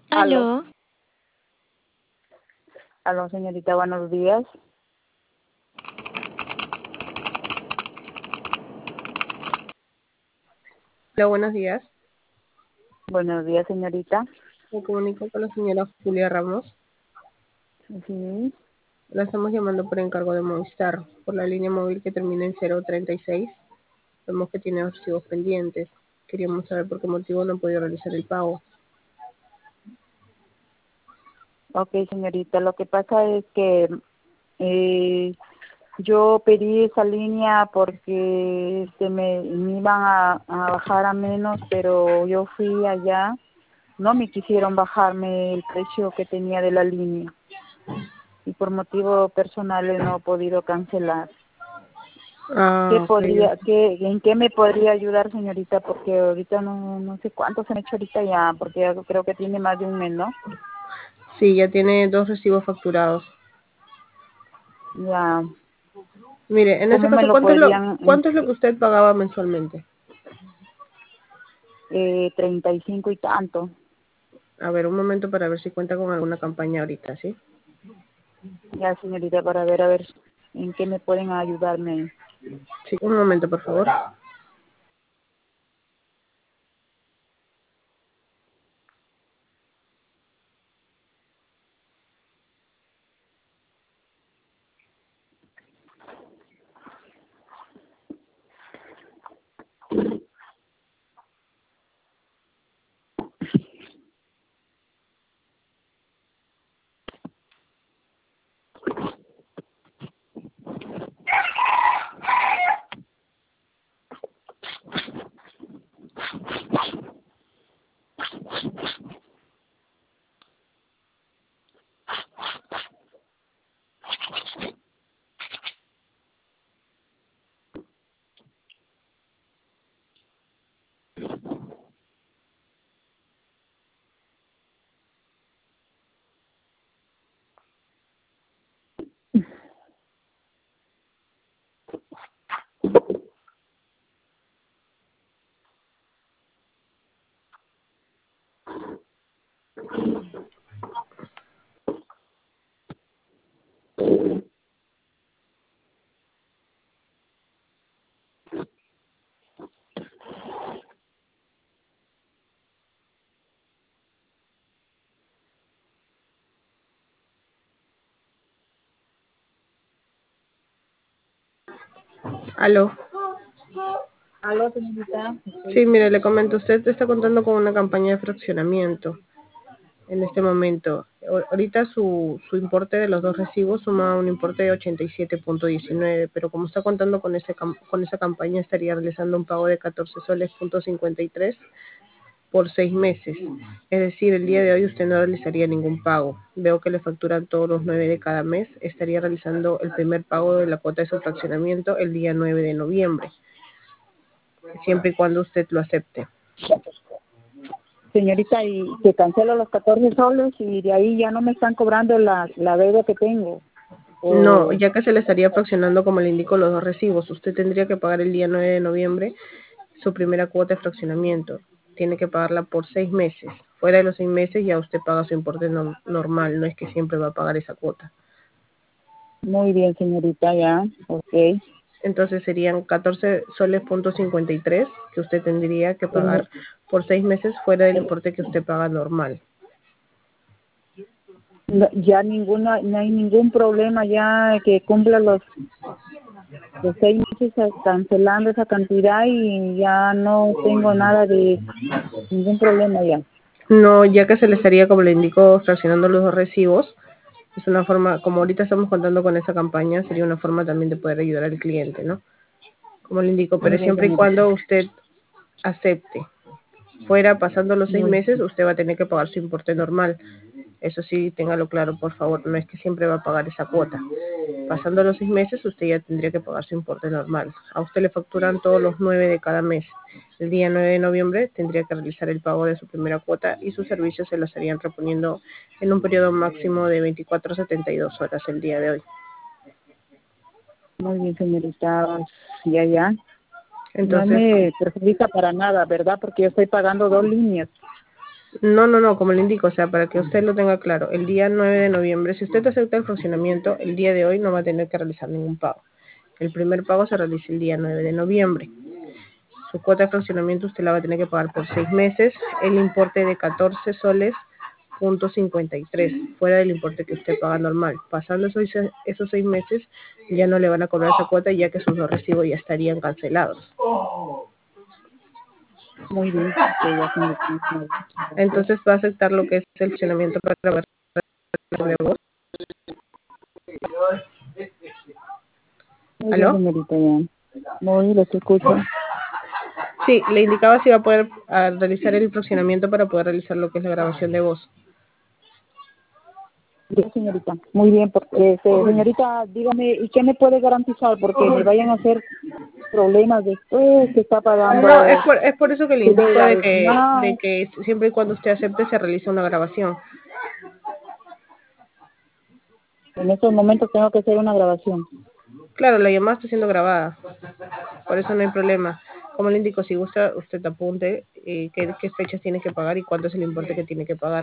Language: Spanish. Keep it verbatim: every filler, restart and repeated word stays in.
Aló, Aló, aló, señorita, buenos días. Hola, buenos días. Buenos días, señorita. Me comunico con la señora Julia Ramos. Sí, La estamos llamando por encargo de Movistar, por la línea móvil que termina en cero treinta y seis. Vemos que tiene archivos pendientes. Queríamos saber por qué motivo no ha podido realizar el pago. ok, señorita. Lo que pasa es que eh, yo pedí esa línea porque este, me, me iban a, a bajar a menos, pero yo fui allá, no me quisieron bajarme el precio que tenía de la línea y por motivos personales no he podido cancelar. ¿Qué Ah, ok. podría, qué, en qué me podría ayudar, señorita? Porque ahorita no, no sé cuánto se me ha hecho ahorita ya, porque ya creo que tiene más de un mes, ¿no? Sí, ya tiene dos recibos facturados. Ya, Mire, en ese ¿cómo me caso, lo ¿cuánto es lo, podrían? cuánto es lo que usted pagaba mensualmente? Eh, treinta y cinco y tanto. A ver, un momento para ver si cuenta con alguna campaña ahorita, ¿sí? Ya, señorita, para ver, a ver, en qué me pueden ayudarme. Sí, un momento, por favor. Aló. Aló, señorita. Ok. Sí, mire, le comento, usted está contando con una campaña de fraccionamiento en este momento. O- Ahorita su, su importe de los dos recibos suma un importe de ochenta y siete punto diecinueve, pero como está contando con ese cam- con esa campaña estaría realizando un pago de catorce soles punto cincuenta y tres por seis meses. Es decir, el día de hoy usted no realizaría ningún pago. Veo que le facturan todos los nueve de cada mes. Estaría realizando el primer pago de la cuota de su fraccionamiento el día nueve de noviembre, siempre y cuando usted lo acepte. Señorita, y que cancelo los catorce soles y de ahí ya no me están cobrando la, la deuda que tengo. No, O ya que se le estaría fraccionando, como le indico, los dos recibos, usted tendría que pagar el día nueve de noviembre su primera cuota de fraccionamiento. Tiene que pagarla por seis meses. Fuera de los seis meses ya usted paga su importe no- normal, no es que siempre va a pagar esa cuota. muy bien, señorita, ya, ok. Entonces serían catorce soles punto cincuenta y tres que usted tendría que Señor- pagar por seis meses fuera del importe que usted paga normal. no- ya ninguna, no hay ningún problema ya que cumpla los, los seis meses cancelando esa cantidad y ya no tengo nada de ningún problema ya. No, ya que se le estaría, como le indico, fraccionando los dos recibos, es una forma, como ahorita estamos contando con esa campaña, sería una forma también de poder ayudar al cliente, ¿no? Como le indico, Muy pero bien, siempre y señorita. cuando usted acepte. Fuera, pasando los seis Muy meses, usted va a tener que pagar su importe normal. Eso sí, téngalo claro, por favor, no es que siempre va a pagar esa cuota. Pasando los seis meses, usted ya tendría que pagar su importe normal. A usted le facturan todos los nueve de cada mes. El día nueve de noviembre tendría que realizar el pago de su primera cuota y sus servicios se lo estarían reponiendo en un periodo máximo de veinticuatro a setenta y dos horas el día de hoy. muy bien, señorita. Ya, ya. No Entonces, me perjudica para nada, ¿verdad? Porque yo estoy pagando dos líneas. No, no, no, como le indico, o sea, para que usted lo tenga claro, el día nueve de noviembre, si usted acepta el fraccionamiento, el día de hoy no va a tener que realizar ningún pago. El primer pago se realiza el día nueve de noviembre. Su cuota de fraccionamiento usted la va a tener que pagar por seis meses, el importe de catorce soles punto cincuenta y tres, fuera del importe que usted paga normal. Pasando esos, esos seis meses, ya no le van a cobrar esa cuota, ya que sus dos recibos ya estarían cancelados. Muy bien, ok, ya señorita, muchas gracias. Entonces va a aceptar lo que es el fraccionamiento para ver de voz. Muy bien, ¿Aló? señorita, ya. Muy, los escucho. Sí, le indicaba si va a poder a, realizar el fraccionamiento para poder realizar lo que es la grabación de voz. Bien, señorita. Muy bien, porque, este, señorita, dígame, ¿y qué me puede garantizar? Porque me vayan a hacer problemas después, que está No, es pagando por, es por eso que le indico de dólares que, de más. que siempre y cuando usted acepte se realiza una grabación. En estos momentos tengo que hacer una grabación. Claro, la llamada está siendo grabada, por eso no hay problema. Como le indico, si gusta, usted apunte eh, qué, qué fechas tiene que pagar y cuánto es el importe que tiene que pagar.